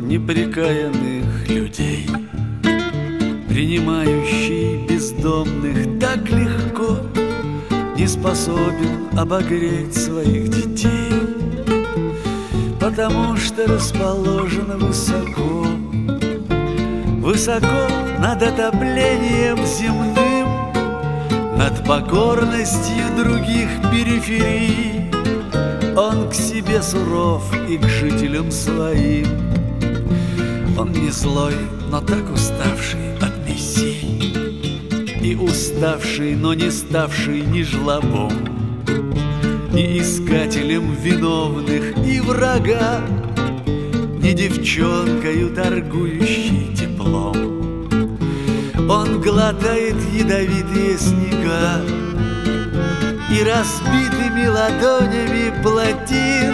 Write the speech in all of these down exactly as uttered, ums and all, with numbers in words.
неприкаянных людей, принимающий бездомных так легко, не способен обогреть своих детей, потому что расположен высоко, высоко над отоплением земным, над покорностью других периферий. Он к себе суров и к жителям своим. Он не злой, но так уставший от миссий, и уставший, но не ставший ни жлобом, ни искателем виновных и врага, ни девчонкою, торгующей теплом. Он глотает ядовитые снега и разбитыми ладонями плотин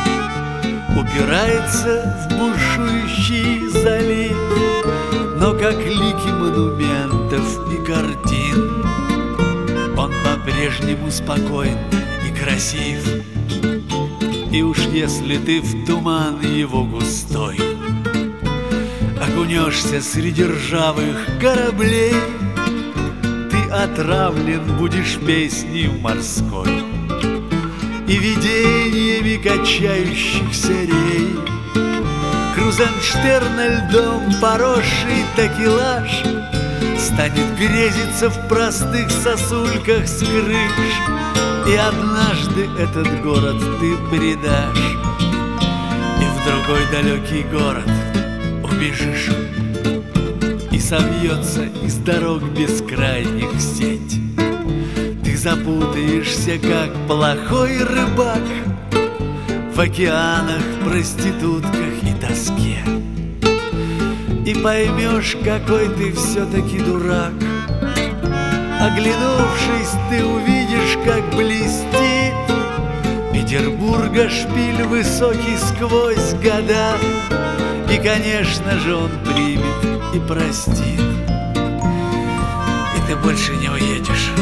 упирается в бушующий залив, но как лики монументов и картин он по-прежнему спокоен и красив. И уж если ты в туман его густой окунешься среди ржавых кораблей, ты отравлен будешь песней морской и видениями качающихся рей. Крузенштерна льдом поросший такелаж станет грезиться в простых сосульках с крыш, и однажды этот город ты предашь, и в другой далекий город убежишь, и собьется из дорог бескрайних сеть. Ты запутаешься, как плохой рыбак, в океанах, проститутках и тоске, и поймешь, какой ты все-таки дурак. Оглянувшись, ты увидишь, как блестит Петербурга шпиль высокий сквозь года, и, конечно же, он примет и простит, и ты больше не уедешь.